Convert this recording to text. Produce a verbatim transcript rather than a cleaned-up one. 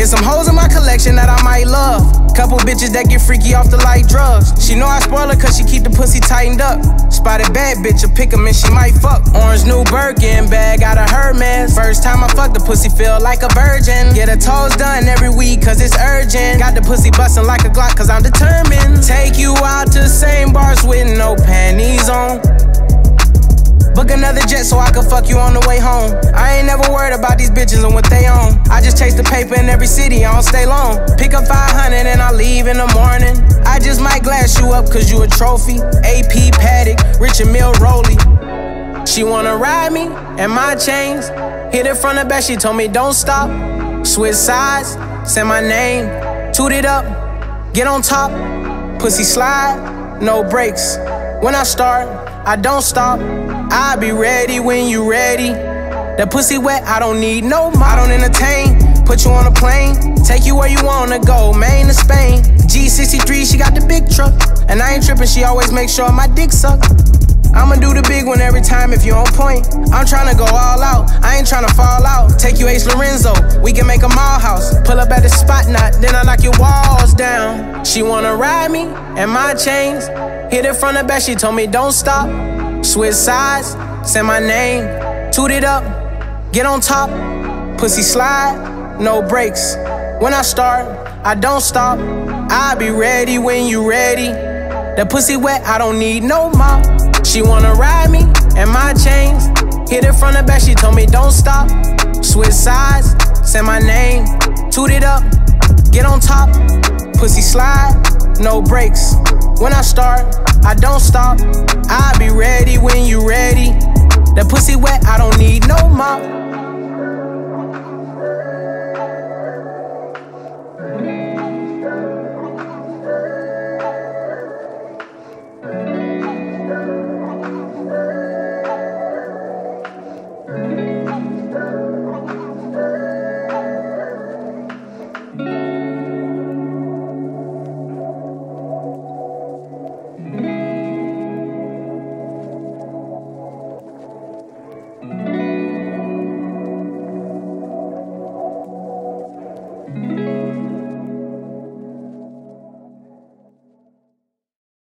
It's some hoes in my collection that I might love. Couple bitches that get freaky off the light drugs. She know I spoil her cause she keep the pussy tightened up. Spotted bad bitch, a pick 'em and she might fuck. Orange new Birkin bag out of Hermes. First time I fuck the pussy feel like a virgin. Get her toes done every week cause it's urgent. Got the pussy bustin' like a Glock cause I'm determined. Take you out to same bars with no panties on. Book another jet so I can fuck you on the way home. I ain't never worried about these bitches and what they own. I just chase the paper in every city, I don't stay long. Pick up five hundred and I leave in the morning. I just might glass you up cause you a trophy. A P Paddock, Richard Mill Rollie. She wanna ride me and my chains. Hit it from the back, she told me don't stop. Switch sides, say my name. Toot it up, get on top. Pussy slide, no brakes. When I start, I don't stop. I'll be ready when you ready. That pussy wet, I don't need no more. I don't entertain, put you on a plane. Take you where you wanna go, Maine to Spain. G sixty-three, she got the big truck. And I ain't tripping, she always make sure my dick suck. I'ma do the big one every time if you on point. I'm tryna go all out, I ain't tryna fall out. Take you Ace Lorenzo, we can make a mall house. Pull up at the spot knot, then I knock your walls down. She wanna ride me and my chains. Hit it from the back, she told me don't stop. Switch sides, say my name. Toot it up, get on top. Pussy slide, no brakes. When I start, I don't stop. I'll be ready when you ready. That pussy wet, I don't need no more. She wanna ride me and my chains. Hit it from the back, she told me don't stop. Switch sides, say my name. Toot it up, get on top. Pussy slide, no brakes. When I start, I don't stop. I'll be ready when